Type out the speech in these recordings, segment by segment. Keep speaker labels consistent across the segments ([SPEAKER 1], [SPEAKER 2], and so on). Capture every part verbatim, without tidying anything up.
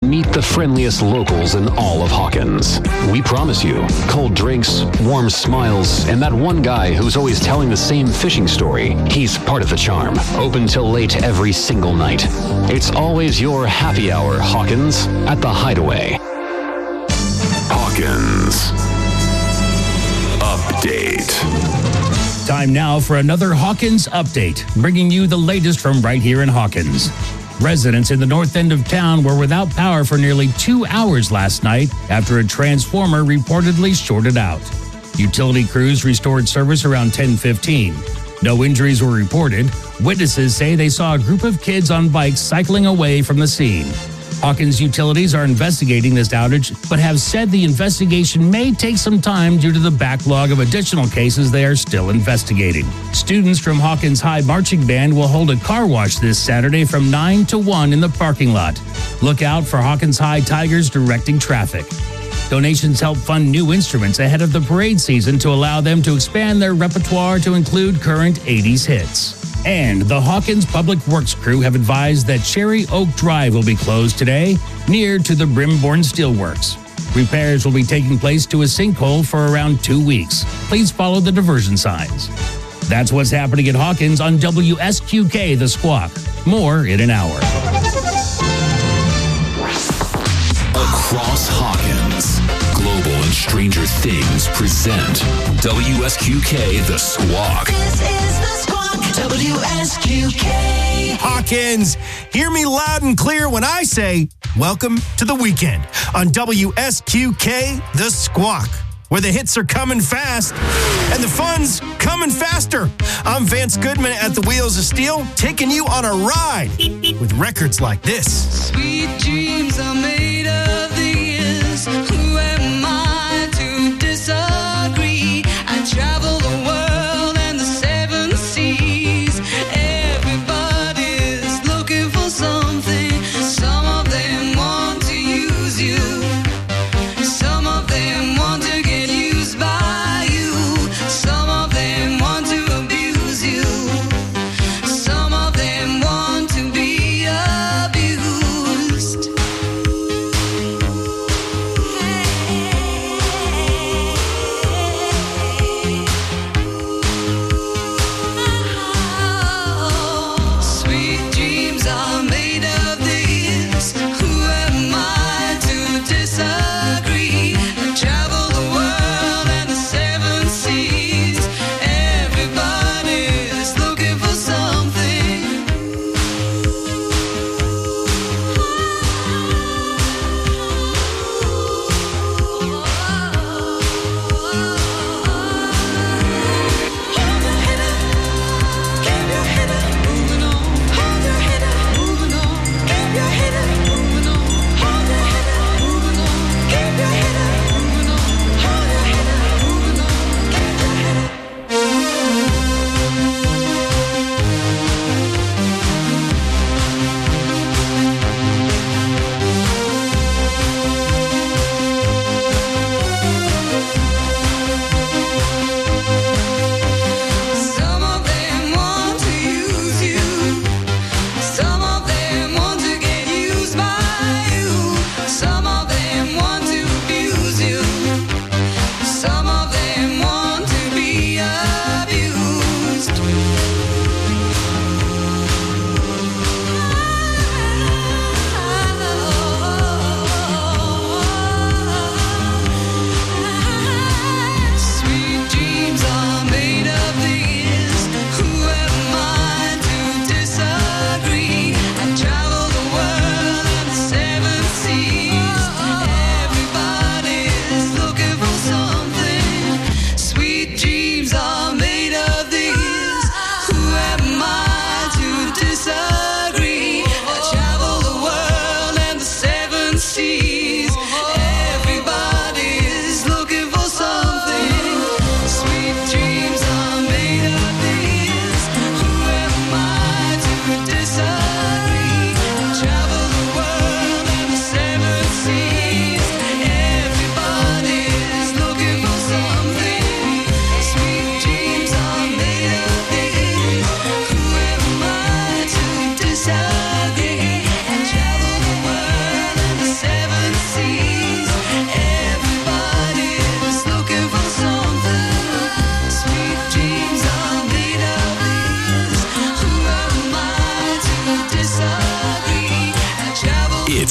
[SPEAKER 1] meet the friendliest locals in all of Hawkins. We promise you cold drinks, warm smiles, and that one guy who's always telling the same fishing story. He's part of the charm. Open till late every single night. It's always your happy hour, Hawkins, at the Hideaway. Hawkins Update.
[SPEAKER 2] Time now for another Hawkins Update, bringing you the latest from right here in Hawkins. Residents in the north end of town were without power for nearly two hours last night after a transformer reportedly shorted out. Utility crews restored service around ten fifteen. No injuries were reported. Witnesses say they saw a group of kids on bikes cycling away from the scene. Hawkins Utilities are investigating this outage, but have said the investigation may take some time due to the backlog of additional cases they are still investigating. Students from Hawkins High Marching Band will hold a car wash this Saturday from nine to one in the parking lot. Look out for Hawkins High Tigers directing traffic. Donations help fund new instruments ahead of the parade season to allow them to expand their repertoire to include current eighties hits. And the Hawkins Public Works crew have advised that Cherry Oak Drive will be closed today, near to the Brimborn Steelworks. Repairs will be taking place to a sinkhole for around two weeks. Please follow the diversion signs. That's what's happening at Hawkins on W S Q K The Squawk. More in an hour.
[SPEAKER 1] Across Hawkins, Global and Stranger Things present W S Q K The Squawk.
[SPEAKER 3] This is The Squawk, W S Q K.
[SPEAKER 4] Hawkins, hear me loud and clear when I say, welcome to the weekend on W S Q K The Squawk, where the hits are coming fast and the fun's coming faster. I'm Vance Goodman at the Wheels of Steel, taking you on a ride with records like this.
[SPEAKER 5] Sweet dreams are made of these. Who am I to disagree? I travel the world and the seven seas. Everybody's looking for something. Some of them want to use you. Some of them want to get used by you. Some of them want to abuse you. Some of them want to be abused.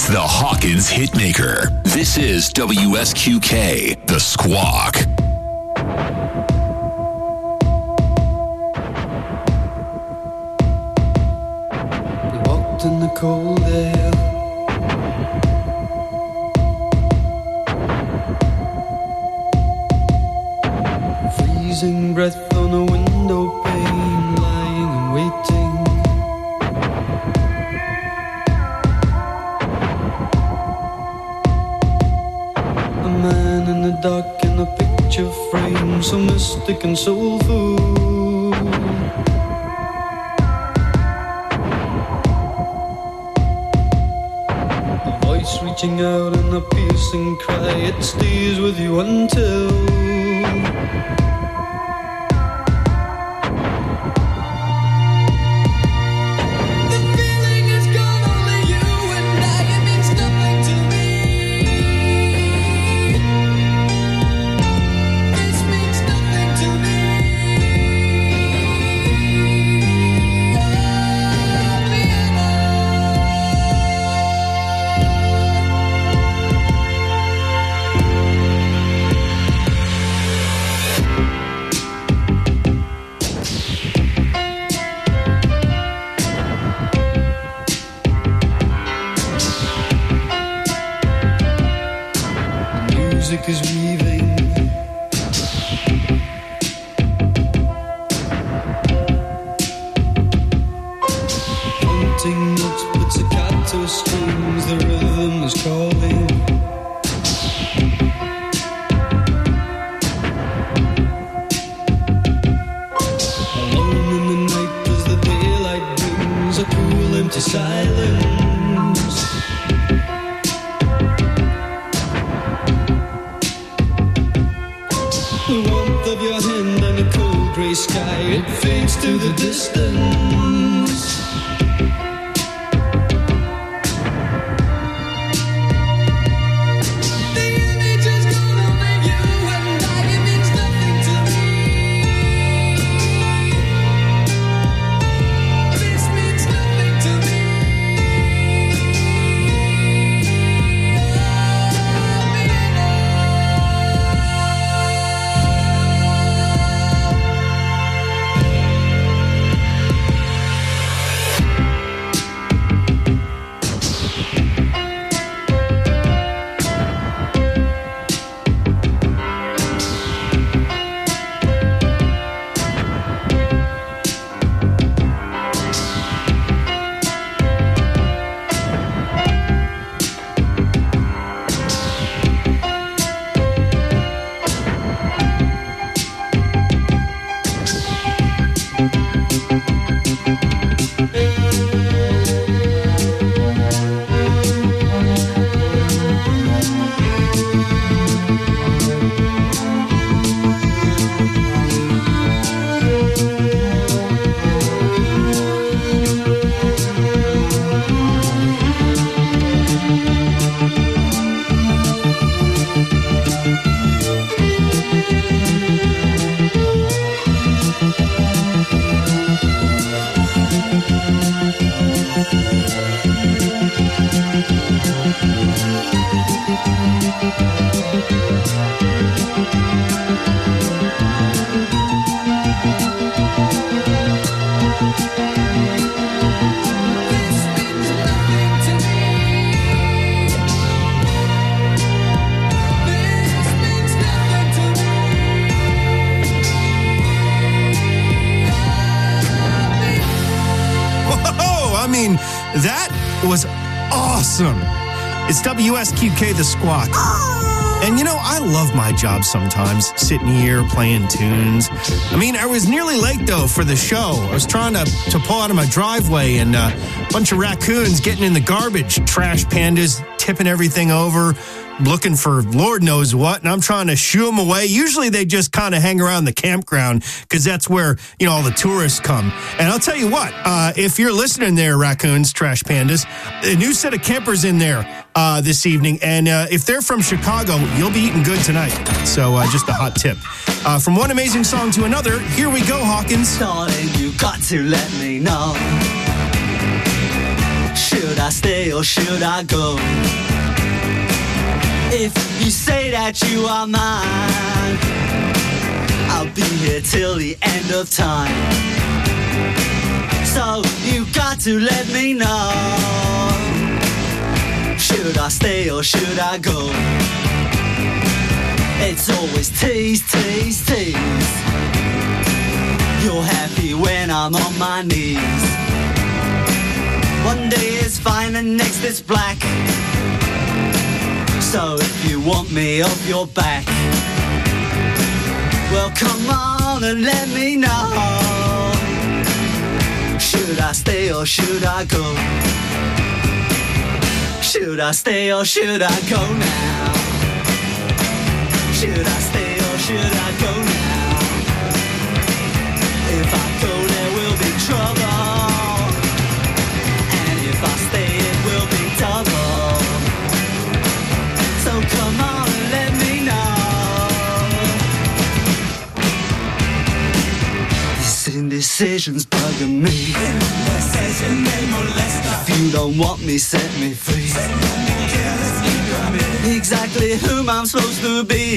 [SPEAKER 6] the Hawkins Hitmaker. This is W S Q K, The Squawk.
[SPEAKER 7] We walked in the cold air, freezing breath on a window pane, lying and waiting. A man in the dark in a picture frame, so mystic and soulful. A voice reaching out in a piercing cry, it stays with you until is weaving. Haunting notes with staccato strings, the rhythm is calling. Alone in the night as the daylight brings a cool empty silence. Of your hand and a cold grey sky, it fades to the distance. The image is gonna make you and I, it means nothing to me. This means nothing to me. Was awesome. It's W S Q K, The Squawk. And you know, I love my job sometimes, sitting here playing tunes. I mean, I was nearly late, though, for the show. I was trying to, to pull out of my driveway, and uh, a bunch of raccoons getting in the garbage. Trash pandas tipping everything over, looking for Lord knows what, and I'm trying to shoo them away. Usually they just kind of hang around the campground because that's where, you know, all the tourists come. And I'll tell you what, uh, if you're listening there, raccoons, trash pandas, a new set of campers in there uh, this evening. And uh, if they're from Chicago, you'll be eating good tonight. So uh, just a hot tip. Uh, from one amazing song to another, here we go, Hawkins.
[SPEAKER 8] Darling, you got to let me know. Should I I stay or should I go? If you say that you are mine, I'll be here till the end of time. So you got to let me know, should I stay or should I go? It's always tease, tease, tease. You're happy when I'm on my knees. One day is fine and next is black. So if you want me off your back, well come on and let me know, should I stay or should I go? Should I stay or should I go now? Should I stay or should I go now? If I go there will be trouble, and if I stay it will be double. So come on and let me know. This indecision's bugging me. If you don't want me, set me free. Exactly whom I'm supposed to be.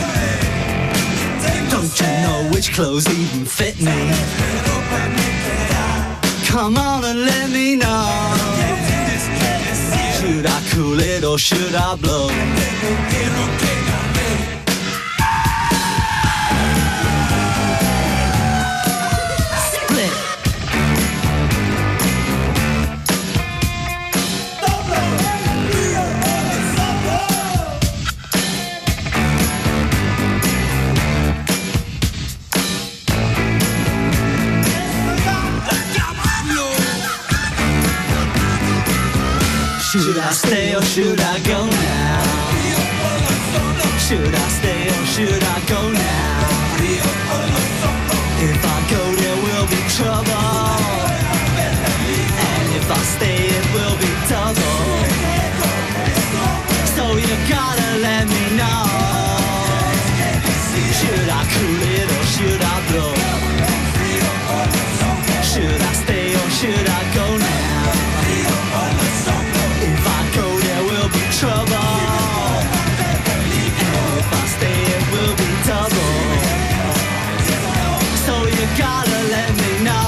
[SPEAKER 8] Don't you know which clothes even fit me? Come on and let me know, should I cool it or should I blow? Should I stay or should I go now? Should I stay or should I go now? If I go there will be trouble, and if I stay it will be double. So you gotta let me know, should I cool it or should I blow? Should I stay or should I go now? If I go there will be trouble, and if I stay it will be double. So you gotta let me know,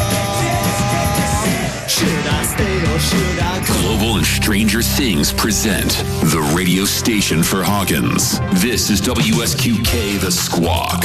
[SPEAKER 8] should I stay or should I go?
[SPEAKER 6] Global and Stranger Things present the radio station for Hawkins. This is W S Q K The Squawk.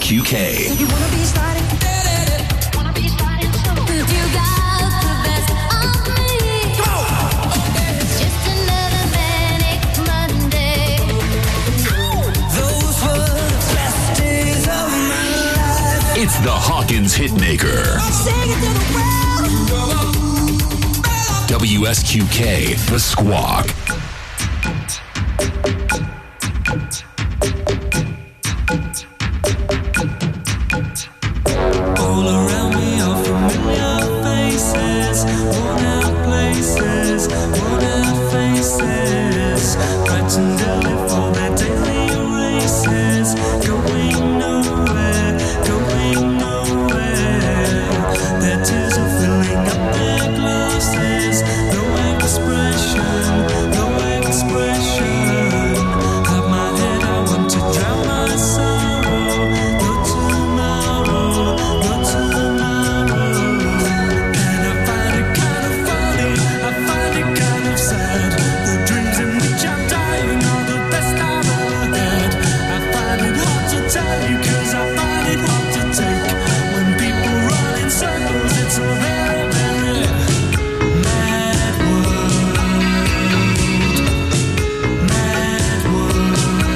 [SPEAKER 6] Q K.
[SPEAKER 3] You wanna be starting? Wanna be starting soon? You got the best of me. Come on. It's just another manic Monday.
[SPEAKER 8] Those were the best days of my life.
[SPEAKER 6] It's the Hawkins Hitmaker.
[SPEAKER 3] Sing it to the world.
[SPEAKER 6] W S Q K, The Squawk.
[SPEAKER 8] All around me are familiar faces, worn out places, worn out faces, frightened early for their daily races, going nowhere, going nowhere. Their tears are filling up their glasses, no expression, no expression. Have my head, I want to drown my sorrow. No tomorrow, no tomorrow. And I find it kind of funny, I find it kind of sad. The dreams in which I'm dying are the best I've ever had. I find it hard to tell you, cause I find it hard to take. When people run in circles, it's a very, very mad world. Mad world.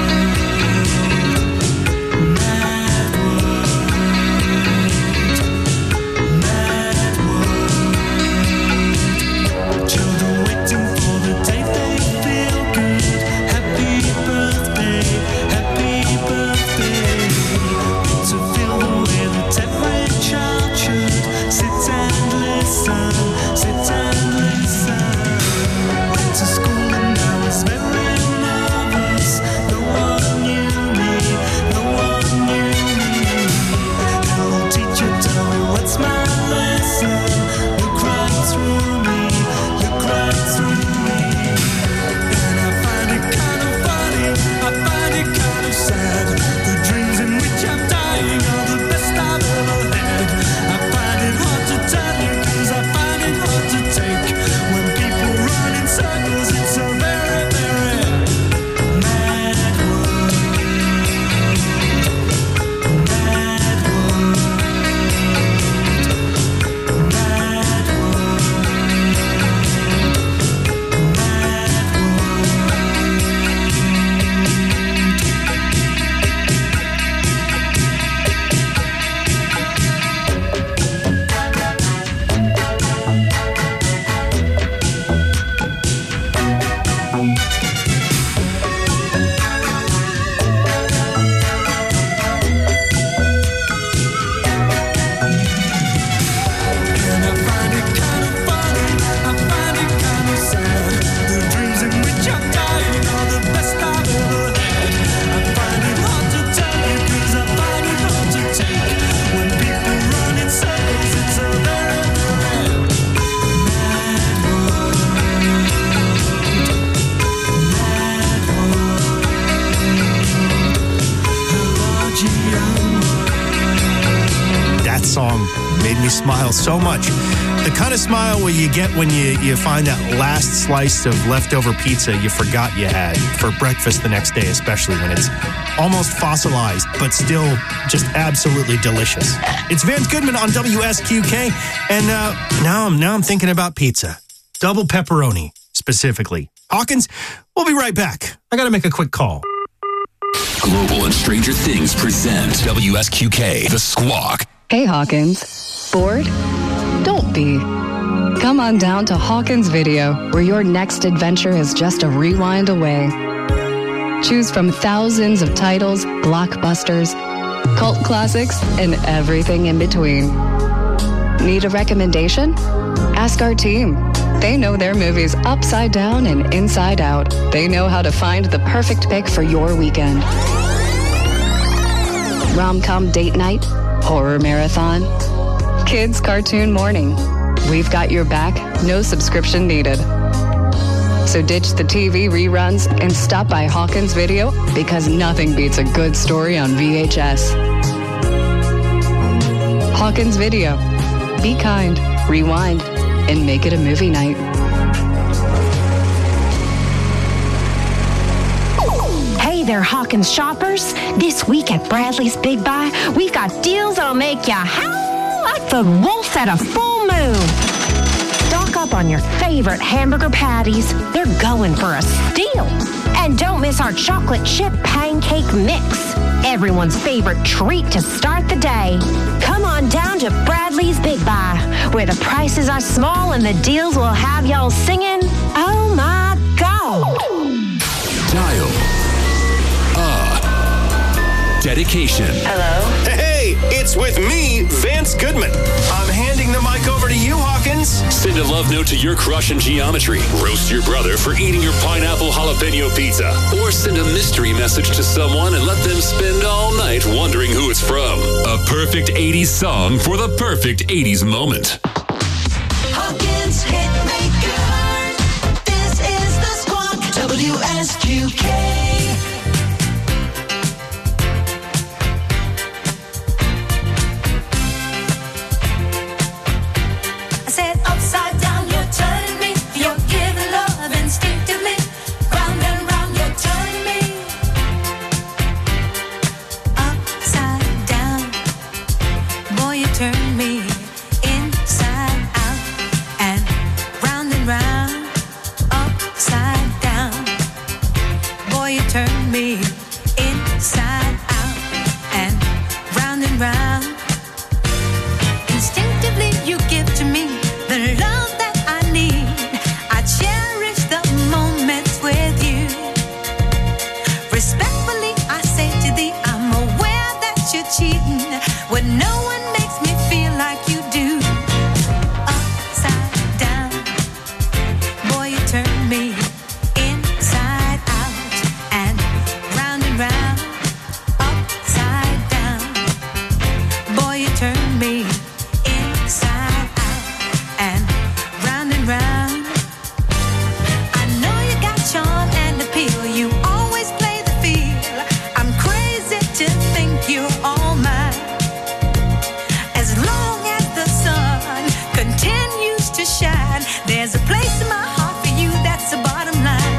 [SPEAKER 8] Mad world. Mad world. Children waiting for the day they feel good. Happy birthday, happy birthday. To feel the way that every child should. Sit and listen, sit and listen. Went to school and I was very nervous. No one knew me, no one knew me. Hello teacher, tell me what's my lesson. Look right through me, look right through me. And I find it kind of funny, I find it kind of sad. The dreams in which I'm dying are the best I've ever had. I find it hard to tell you, cause I find it hard to take. When people run in circles, it's a very, very mad world. Mad world. Mad world. And I find it kind of funny, I find it kind of sad. The dreams in which I'm dying are the best I've ever had. I find it hard to tell you, cause I find it hard to take. When people run in circles, it's a very, very mad world. Mad world. A large young
[SPEAKER 7] That song made me smile so much. The kind of smile where you get when you, you find that last slice of leftover pizza you forgot you had for breakfast the next day, especially when it's almost fossilized, but still just absolutely delicious. It's Vance Goodman on W S Q K, and uh, now I'm now I'm thinking about pizza. Double pepperoni, specifically. Hawkins, we'll be right back. I got to make a quick call.
[SPEAKER 6] Global and Stranger Things present W S Q K, The Squawk.
[SPEAKER 9] Hey Hawkins, bored? Don't be. Come on down to Hawkins Video, where your next adventure is just a rewind away. Choose from thousands of titles, blockbusters, cult classics, and everything in between. Need a recommendation? Ask our team. They know their movies upside down and inside out. They know how to find the perfect pick for your weekend. Rom-com date night, horror marathon, kids cartoon morning. We've got your back, no subscription needed. So ditch the T V reruns and stop by Hawkins Video, because nothing beats a good story on V H S. Hawkins Video. Be kind, rewind, and make it a movie night.
[SPEAKER 10] Hey, Hey there, Hawkins shoppers. This week at Bradley's Big Buy, we've got deals that'll make you howl like the wolf at a full moon. Stock up on your favorite hamburger patties. They're going for a steal. And don't miss our chocolate chip pancake mix, everyone's favorite treat to start the day. Come on down to Bradley's Big Buy, where the prices are small and the deals will have y'all singing, oh my God.
[SPEAKER 6] Dial a dedication.
[SPEAKER 4] Hello? Hey, it's with me, Vance Goodman. I'm handing the mic over to you, Hawkins.
[SPEAKER 6] Send a love note to your crush in geometry. Roast your brother for eating your pineapple jalapeno pizza. Or send a mystery message to someone and let them spend all night wondering who it's from. A perfect eighties song for the perfect eighties moment.
[SPEAKER 5] Hawkins Hitmaker. This is the Squawk. W S Q K.
[SPEAKER 3] I said upside down, you're turning me. You're giving love instinctively. Round and round, you're turning me.
[SPEAKER 5] Upside down. Boy, you turn me inside out and round and round. Upside down. Boy, you turn me inside out and round and round. Instinctively, you give to me the love that I need. I cherish the moments with you. Respectfully, I say to thee, I'm aware that you're cheating when no one makes me feel like you do. Upside down, boy, you turn me inside out and round and round. Upside down, boy, you turn me inside out and round and round. I know you got charm and appeal. You always play the field. I'm crazy to think you're all mine. As long as the sun continues to shine, there's a place in my heart for you. That's the bottom line.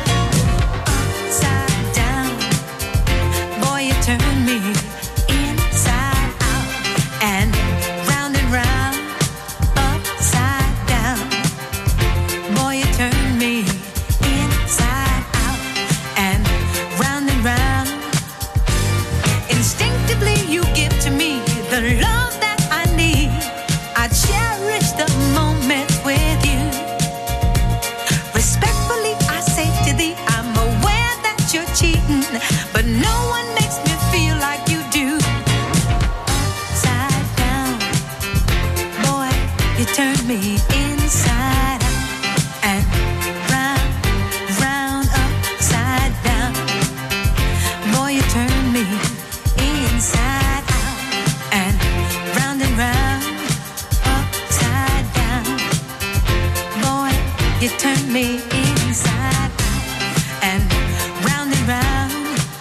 [SPEAKER 5] Upside down, boy, you turn me inside out and round and round. Upside down, boy, you turn me inside out and round and round. Instinctively, you give to me the love that I need. I cherish the moments with you. Respectfully, I say to thee, I'm aware that you're cheating, but no one makes me feel like you do. Upside down, boy, you turn me inside out and round, round, upside down. Boy, you turn me inside out and round and round. Upside down, boy, you turn me inside out and round and round.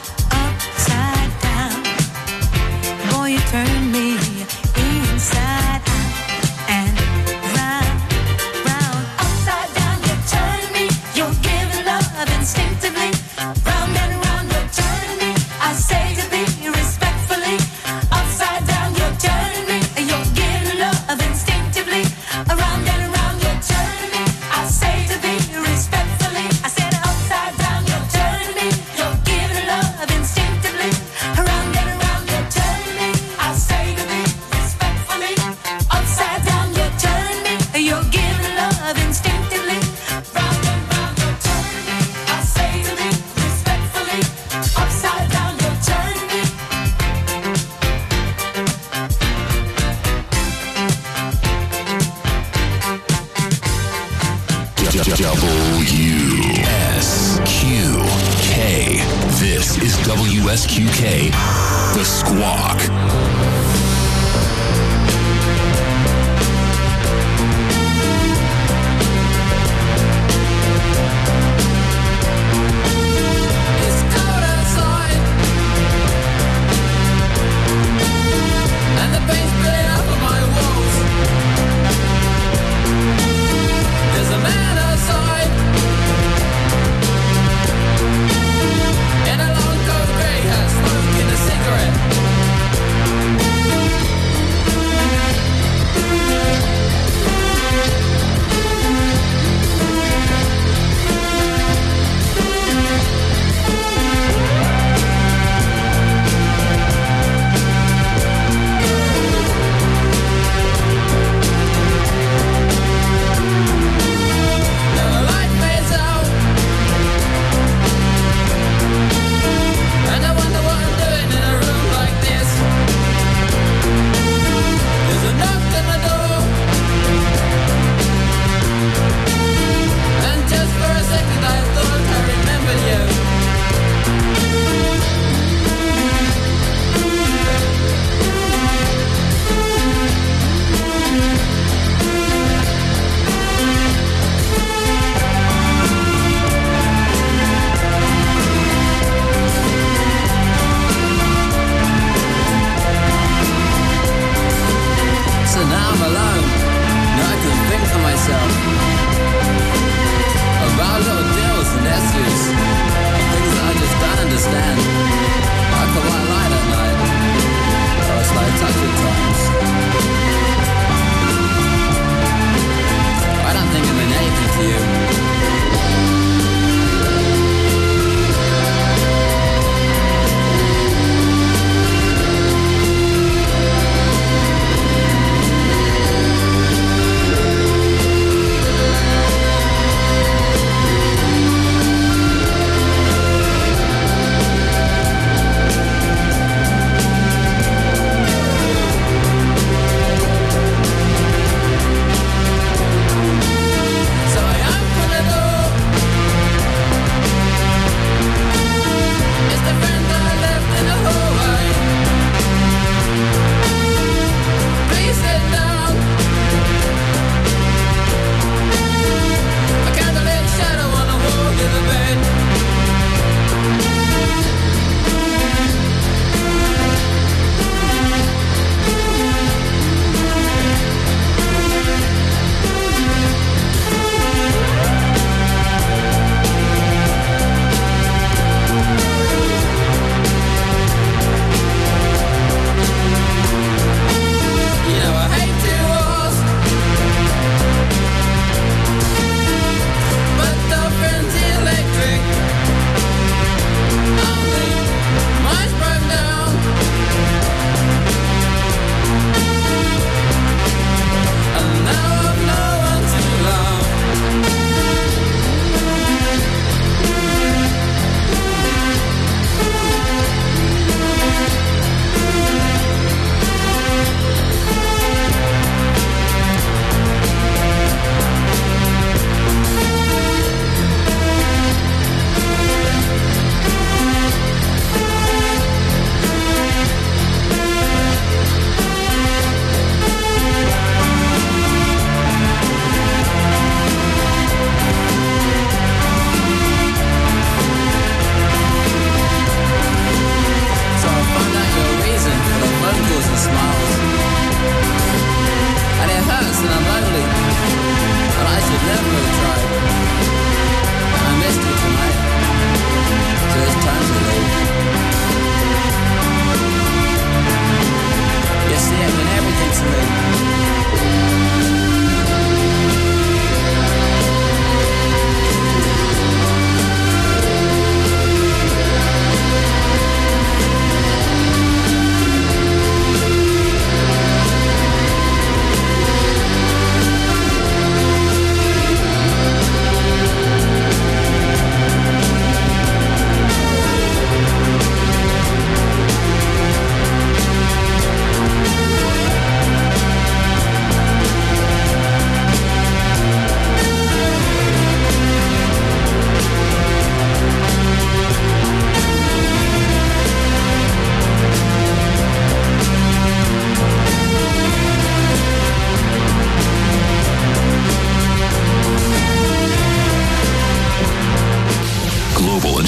[SPEAKER 5] Upside down, boy, you turn me inside out and round, round.
[SPEAKER 3] Upside down, you're turning me. You're giving love instinctively. Round and round, you're turning me. I say to thee respectfully. Upside down, you're turning me. You're giving love instinctively. Around and around, you're turning me. I say to thee respectfully. I said upside down, you're turning me. You're giving love instinctively. Around and around, you're turning me. I say to thee respectfully. Upside down, you're turning me. You're giving love instinctively. Round and round, you're turning me. I say to thee respectfully. Upside down, you're turning me.
[SPEAKER 6] W S Q K. This is W S Q K, The Squawk.
[SPEAKER 5] It's cold outside, and the paint's spilling off of my walls. There's a man outside in a long coat.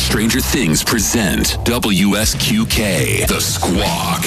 [SPEAKER 6] Stranger Things present W S Q K, The Squawk.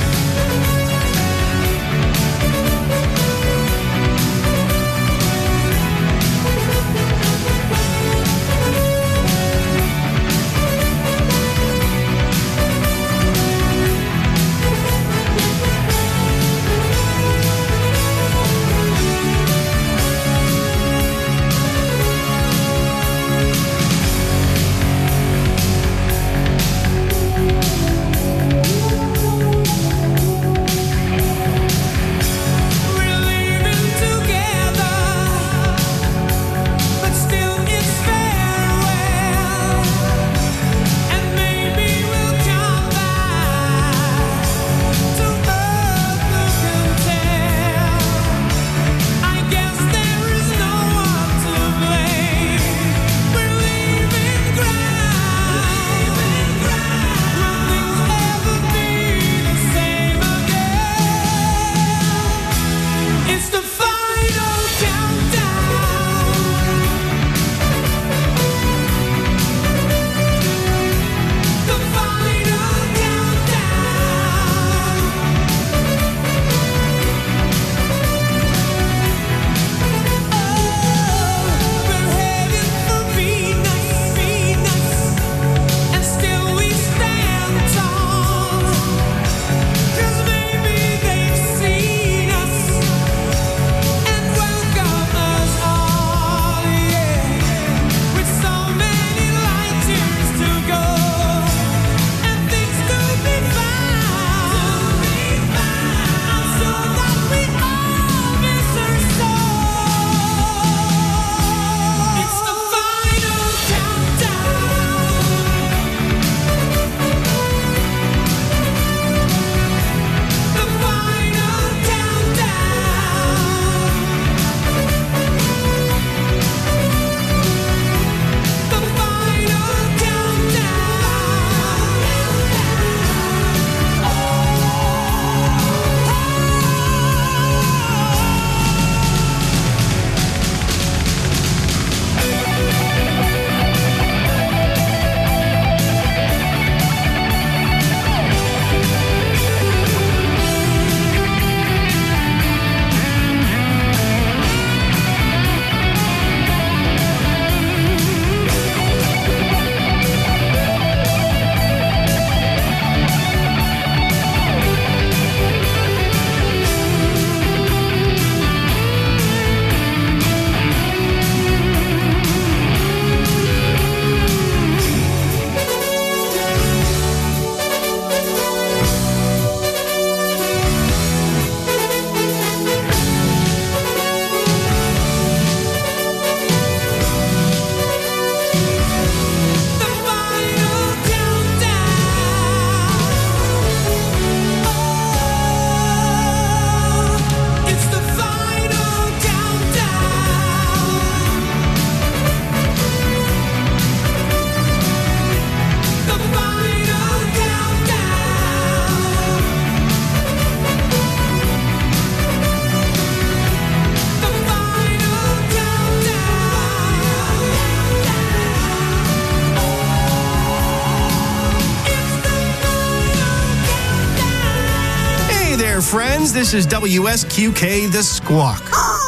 [SPEAKER 7] Friends, this is W S Q K, The Squawk.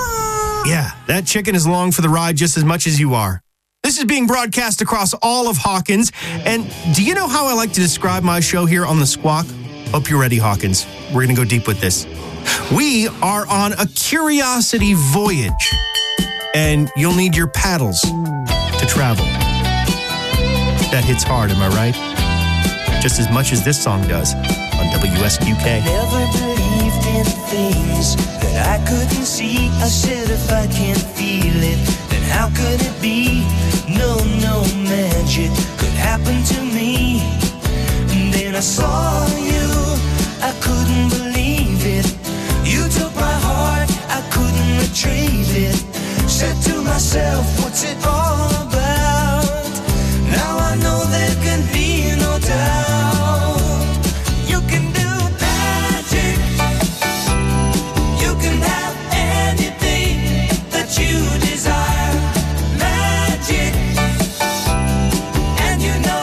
[SPEAKER 7] Yeah, that chicken is along for the ride just as much as you are. This is being broadcast across all of Hawkins. And do you know how I like to describe my show here on The Squawk? Hope you're ready, Hawkins. We're going to go deep with this. We are on a curiosity voyage, and you'll need your paddles to travel. That hits hard, am I right? Just as much as this song does on W S Q K.
[SPEAKER 8] Never believed in things that I couldn't see. I said if I can't feel it, then how could it be? No, no magic could happen to me. And then I saw you, I couldn't believe it. You took my heart, I couldn't retrieve it. Said to myself, what's it all about? Now I know there can be no doubt. You can do magic. You can have anything that you desire. Magic. And you know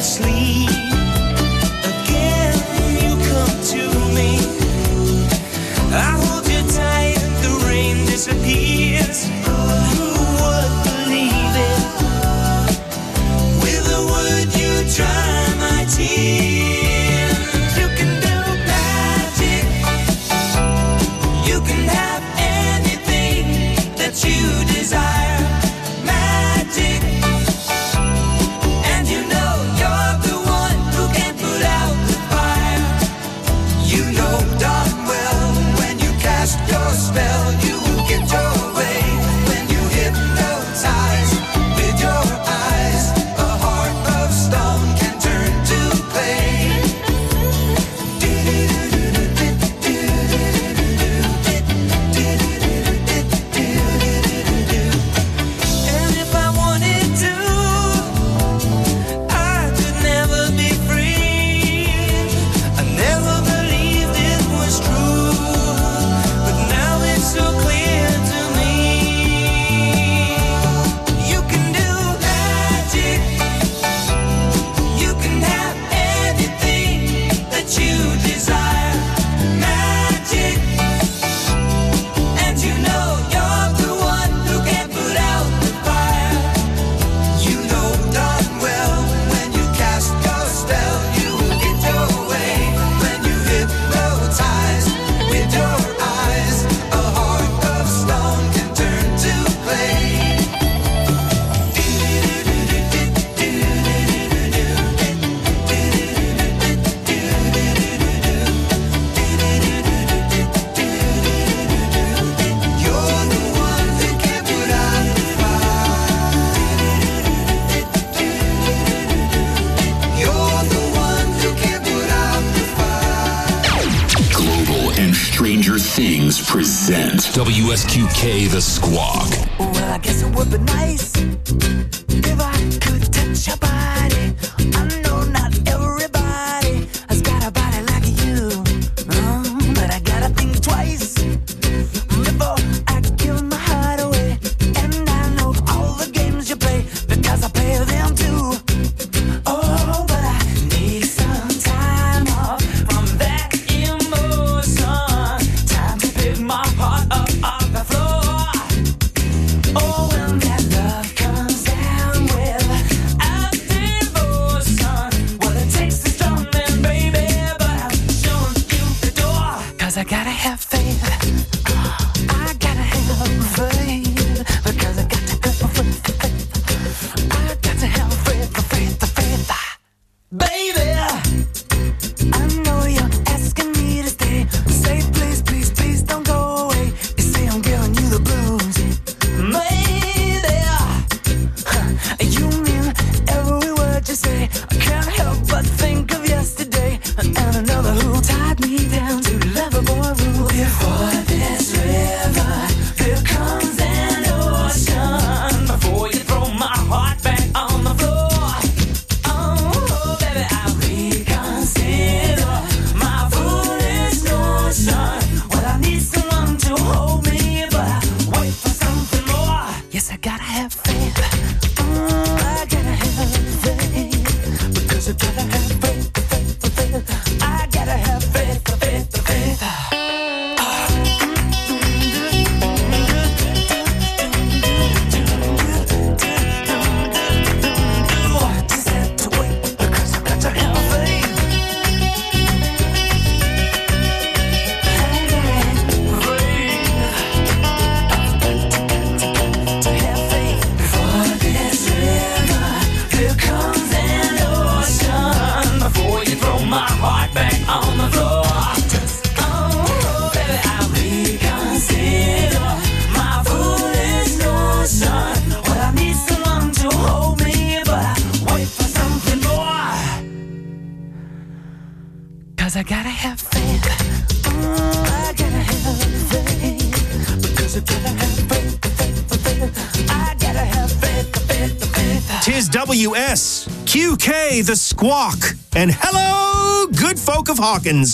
[SPEAKER 8] sleep. Again, you come to me. I hold you tight, the rain disappears. Who would believe it? With a word, you dry my tears. You can do magic. You can have anything that you desire. Magic. And you know you're the one who can put out the fire. You know darn well when you cast your spell, you will get your way. When you hypnotize with your eyes, a heart of stone can turn to clay. And if I wanted to, I could never be free. I never believed it was true, but now it's so clear to me. You can do magic. You can have anything that you desire. Magic. And you know you're the one who can put out the fire. You know darn well when you cast your spell, you will get your way. When you hypnotize with your eyes, a heart of stone can turn to clay. You're the one who can put out the fire. You're the one who can put out the fire.
[SPEAKER 6] Global and Stranger Things present W S Q K The Squawk.
[SPEAKER 8] Well, I guess it would be nice if I could touch your body. I know not everybody has got a body like you, uh, but I gotta think twice before I give my heart away. And I know all the games you play because I play them too. Oh, but I need some time off from that emotion. Time to pick my heart up off the floor. Oh, when that love comes down without devotion, well, it takes a strong man, baby, but I'm showing you the door. 'Cause I gotta have faith. I gotta have faith. Because I got to go for faith, for faith. I got to have faith, for faith, for faith. Baby, I know you're asking me to stay. Say please, please, please don't go away. You say I'm giving you the blues. Maybe huh, you mean every word you say. I can't help but think of yesterday and another who tied me down to Loverboy rule. Before this river, there comes an ocean. Before you throw my heart back on the floor. Oh, baby, I reconsider my foolish notion. Well, I need someone to hold me, but I wait for something more. Yes, I gotta have faith. Mm, I gotta have faith. Because I gotta have faith, faith, faith. I gotta have faith, faith, faith. Just have to wait because I got to have faith. To have faith. Before this river, there comes an ocean. Before you throw my heart back on the floor. Oh, baby, I reconsider my foolish notion. Well, I need someone to hold me, but I wait for something more. 'Cause I gotta have faith. Mm, I gotta have faith. Because I gotta have faith, faith, faith. I gotta have faith, faith, faith.
[SPEAKER 7] Tis W S Q K The Squawk. And hello, good folk of Hawkins.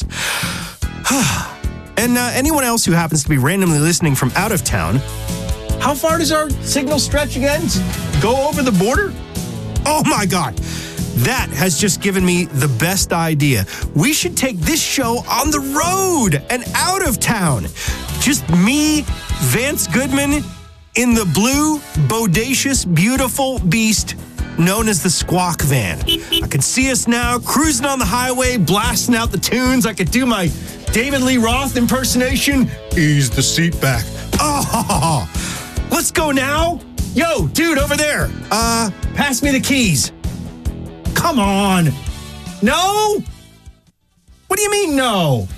[SPEAKER 7] And uh, anyone else who happens to be randomly listening from out of town, how far does our signal stretch again? Go over the border? Oh my God. That has just given me the best idea. We should take this show on the road and out of town. Just me, Vance Goodman, in the blue, bodacious, beautiful beast known as the Squawk Van. I can see us now cruising on the highway, blasting out the tunes. I could do my David Lee Roth impersonation. Ease the seat back. Oh, let's go now. Yo, dude, over there. Uh, pass me the keys. Come on. No? What do you mean, no?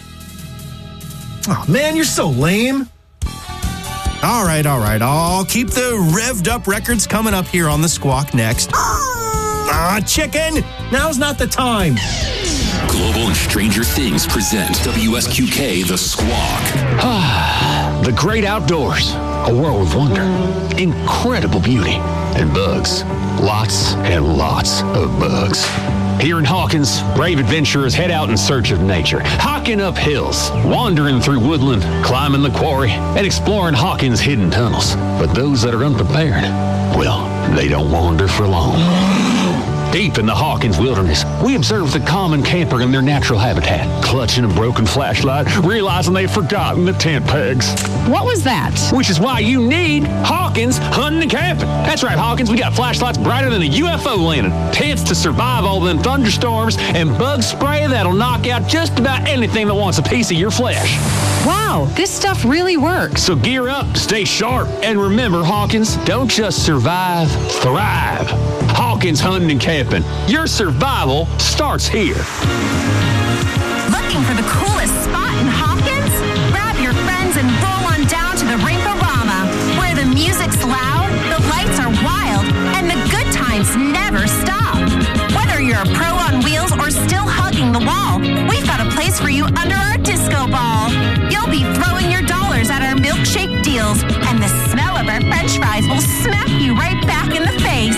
[SPEAKER 7] Oh, man, you're so lame. All right, all right. I'll keep the revved up records coming up here on the Squawk next. Ah, chicken. Now's not the time.
[SPEAKER 6] Global and Stranger Things present W S Q K The Squawk.
[SPEAKER 1] The great outdoors, a world of wonder, incredible beauty, and bugs. Lots and lots of bugs. Here in Hawkins, brave adventurers head out in search of nature, hiking up hills, wandering through woodland, climbing the quarry, and exploring Hawkins' hidden tunnels. But those that are unprepared, well, they don't wander for long. Deep in the Hawkins wilderness, we observe the common camper in their natural habitat, clutching a broken flashlight, realizing they've forgotten the tent pegs.
[SPEAKER 9] What was that?
[SPEAKER 1] Which is why you need Hawkins Hunting and Camping. That's right, Hawkins, we got flashlights brighter than a U F O landing, tents to survive all them thunderstorms, and bug spray that'll knock out just about anything that wants a piece of your flesh.
[SPEAKER 9] Wow, this stuff really works.
[SPEAKER 1] So gear up, stay sharp, and remember, Hawkins, don't just survive, thrive. Hawkins Hunting and Camping. Your survival starts here.
[SPEAKER 10] Looking for the coolest spot in Hawkins? Grab your friends and roll on down to the Rinkorama, where the music's loud, the lights are wild, and the good times never stop. Whether you're a pro on wheels or still hugging the wall, we've got a place for you under our disco ball. You'll be throwing your dollars at our milkshake deals, and the smell of our french fries will smack you right back in the face.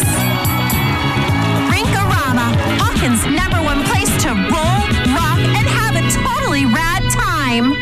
[SPEAKER 10] Hawkins' number one place to roll, rock, and have a totally rad time.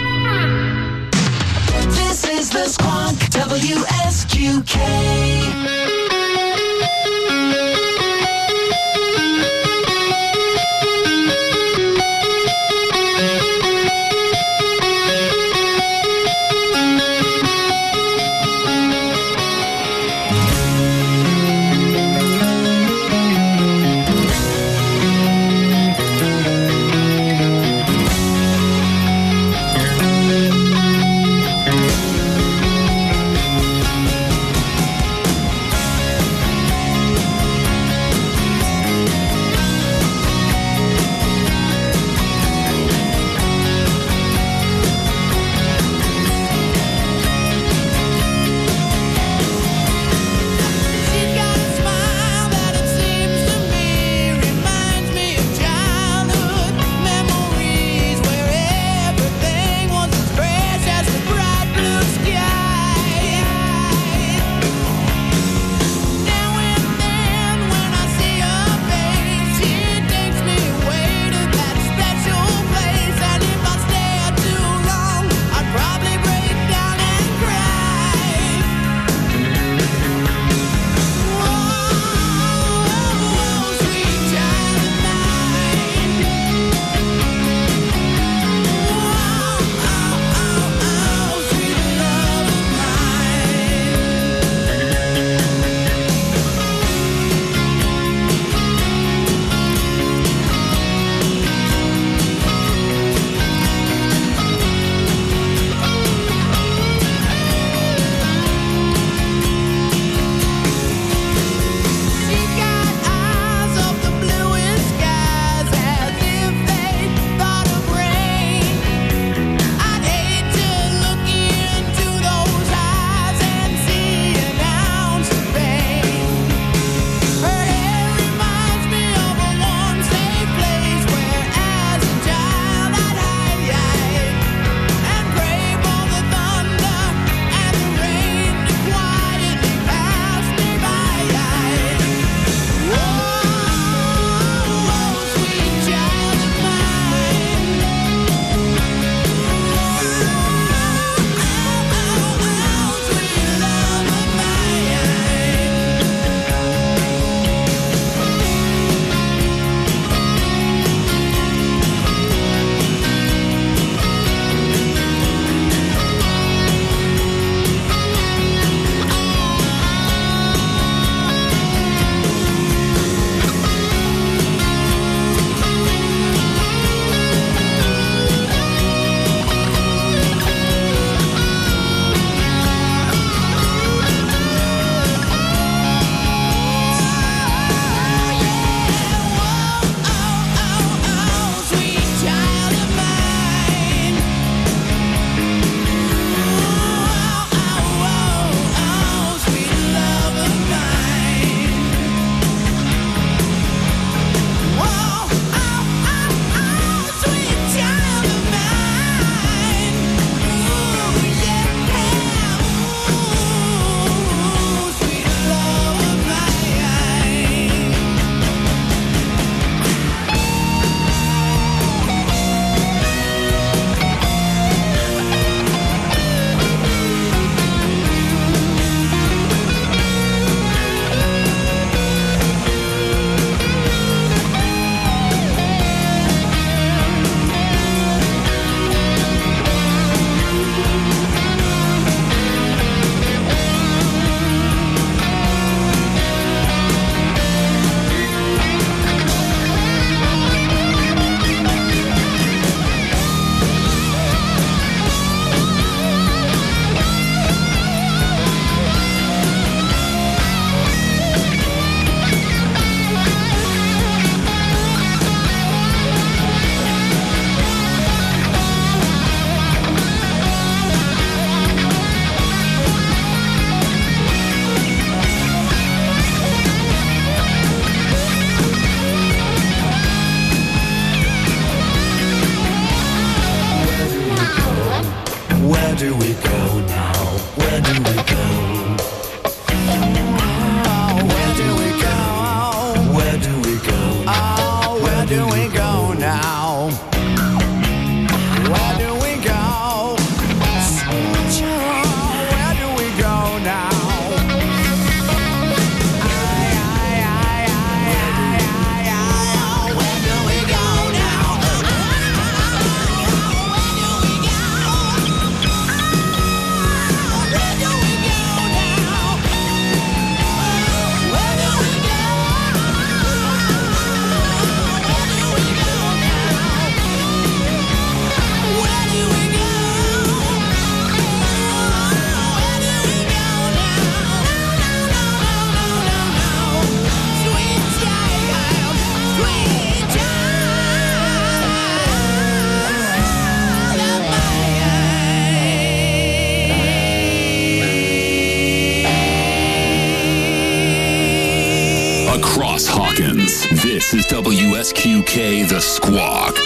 [SPEAKER 6] Across Hawkins, this is W S Q K The Squawk.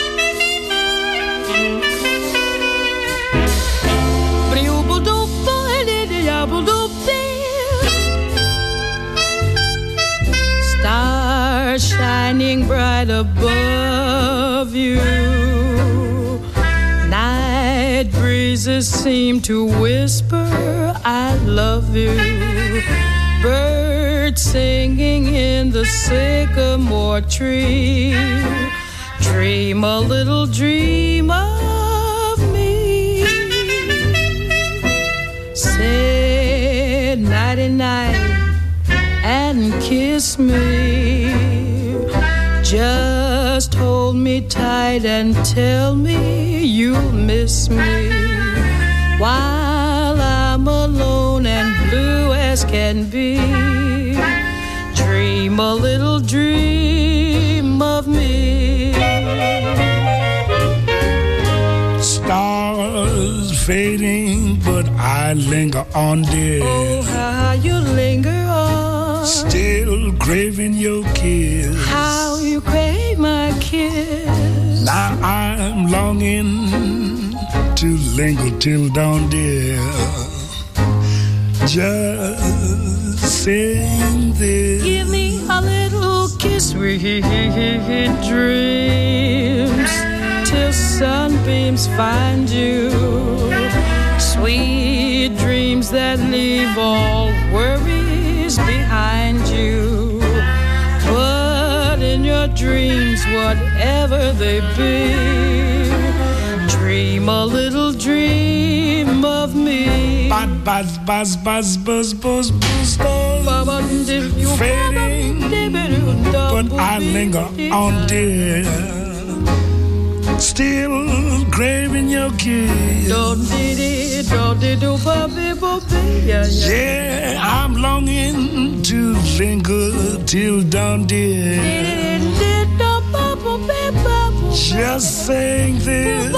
[SPEAKER 11] Stars shining bright above you. Night breezes seem to whisper, I love you. Birds singing in the sycamore tree. Dream a little dream of me. Say nighty-night and kiss me. Just hold me tight and tell me you'll miss me. While I'm alone and blue as can be, dream a little dream of me.
[SPEAKER 12] Stars fading, but I linger on, dear.
[SPEAKER 11] Oh, how you linger on.
[SPEAKER 12] Still craving your kiss.
[SPEAKER 11] How you crave my kiss.
[SPEAKER 12] Now I'm longing to linger till dawn, dear. Just sing this.
[SPEAKER 11] Give me a little kiss, sweet dreams, till sunbeams find you. Sweet dreams that leave all worries behind you. But in your dreams, whatever they be, dream a little dream of me.
[SPEAKER 12] Buzz, buzz, buzz, buzz, buzz, buzz, buzz. Fading, but I linger on, dear. Still craving your kiss. Yeah, I'm longing to linger till dawn, dear. Just sing this.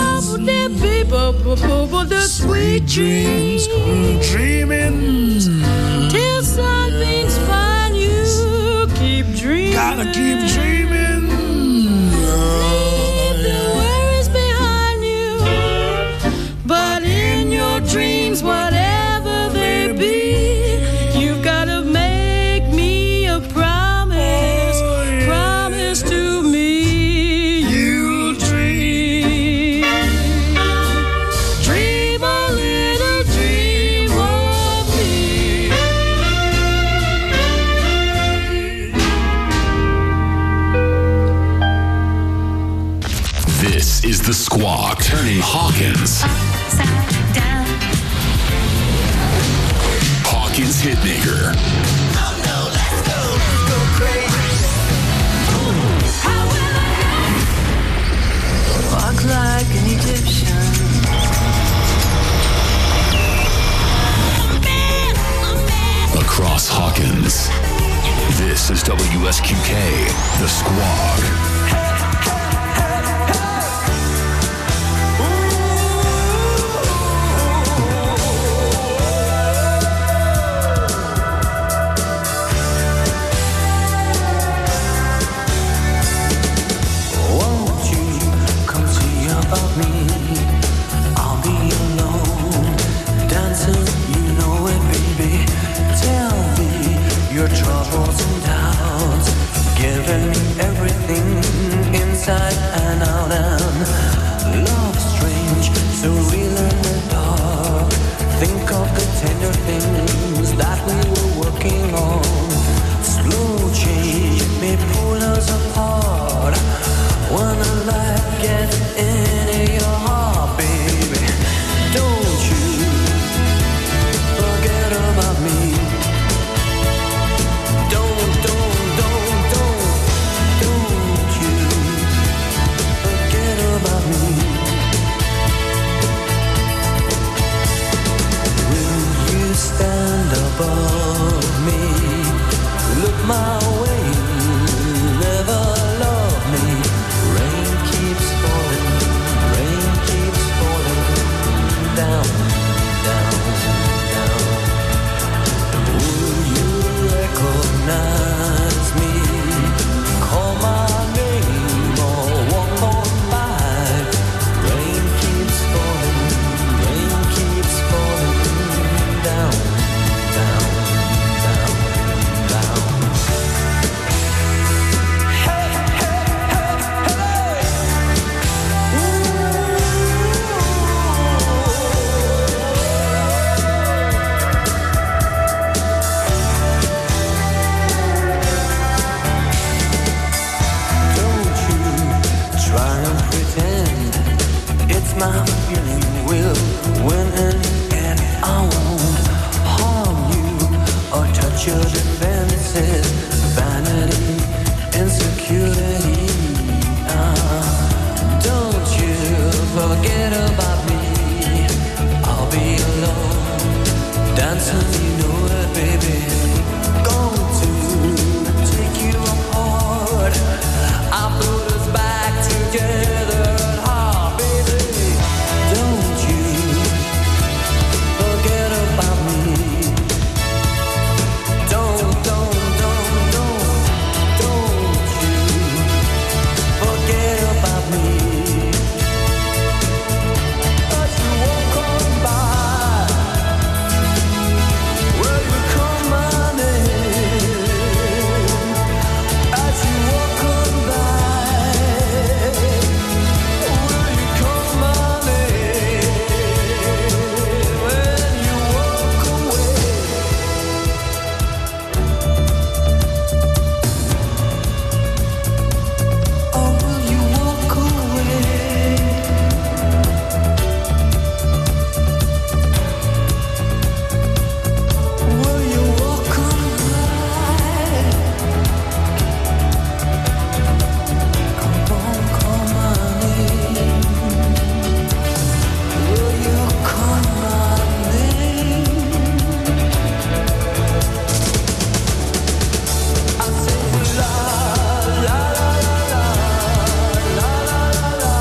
[SPEAKER 12] Sweet dreams, dreaming
[SPEAKER 11] till sunbeams find you. Keep dreaming.
[SPEAKER 12] Gotta keep dreaming.
[SPEAKER 11] Leave the worries behind you. But in your dreams, whatever they be, you've gotta make me a promise.
[SPEAKER 12] Oh, yeah.
[SPEAKER 11] Promise to me. You'll dream. Dream a little dream of me.
[SPEAKER 6] This is The Squawk, turning Hawkins.
[SPEAKER 3] Upside down.
[SPEAKER 6] Hawkins Hitmaker.
[SPEAKER 3] Walk like an Egyptian.
[SPEAKER 6] Across Hawkins. This is W S Q K, The Squawk.
[SPEAKER 8] Won't you come see about me? I'll be alone, dancing, you know it, baby. Tell me your troubles and doubts, giving me everything inside and out. And love strange, so real in the dark. Think of the tender things that we were working on. Slow change may pull us apart. When the light gets into your heart, baby, don't you forget about me. Don't, don't, don't, don't, don't you forget about me. Will you stand above me? Look my way, never love me. Rain keeps falling, rain keeps falling down, down, down. Will you recognize me? my feeling will win in the end. I won't harm you or touch your defenses. Vanity, insecurity. Uh, don't you forget about me. I'll be alone, dancing, you know it, baby. Going to take you apart. I put us back together. Ah, baby, don't you forget about me. Don't, don't, don't, don't, don't you forget about me. As you walk on by, will you call my name? As you walk on by, will you call my name? When you walk away. Oh, will you walk away? Will you walk away? Come on, call my name. Will you call my name? I say la la la la la la la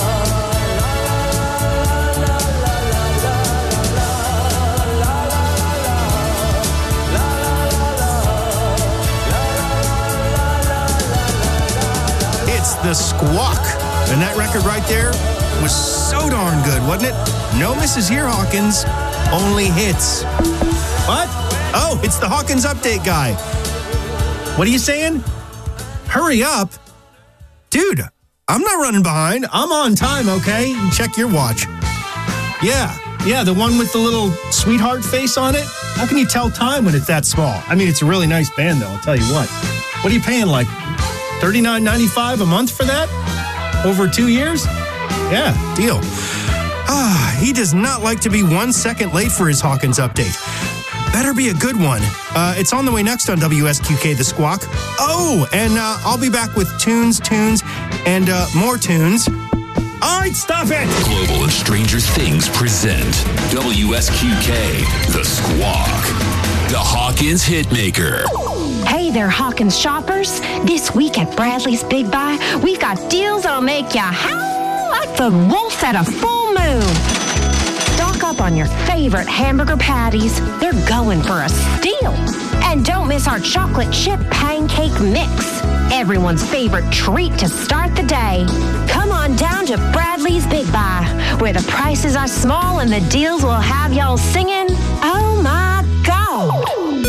[SPEAKER 7] It's the Squawk. And that record right there was so darn good, wasn't it? No misses here, Hawkins. Only hits. What? Oh, it's the Hawkins update guy. What are you saying? Hurry up. Dude, I'm not running behind. I'm on time, okay? Check your watch. Yeah, yeah, the one with the little sweetheart face on it. How can you tell time when it's that small? I mean, it's a really nice band, though, I'll tell you what. What are you paying, like thirty-nine ninety-five a month for that? Over two years? Yeah, deal. Ah, he does not like to be one second late for his Hawkins update. Better be a good one. Uh, it's on the way next on W S Q K The Squawk. Oh, and uh, I'll be back with tunes, tunes, and uh, more tunes. All right, stop it!
[SPEAKER 6] Global and Stranger Things present W S Q K The Squawk, the Hawkins Hitmaker.
[SPEAKER 10] Hey there, Hawkins shoppers. This week at Bradley's Big Buy, we've got deals that'll make you howl like the wolf at a full moon. Stock up on your favorite hamburger patties. They're going for a steal. And don't miss our chocolate chip pancake mix, everyone's favorite treat to start the day. Come on down to Bradley's Big Buy, where the prices are small and the deals will have y'all singing, oh my God.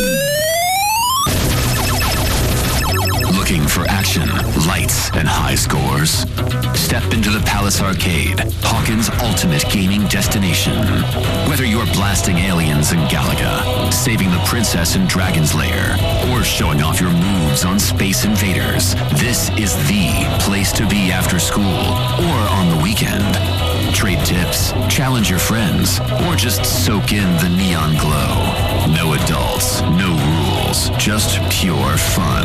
[SPEAKER 1] Looking for action, lights, and high scores? Step into the Palace Arcade, Hawkins' ultimate gaming destination. Whether you're blasting aliens in Galaga, saving the princess in Dragon's Lair, or showing off your moves on Space Invaders, this is the place to be after school or on the weekend. Trade tips, challenge your friends, or just soak in the neon glow. No adults, no rules, just pure fun.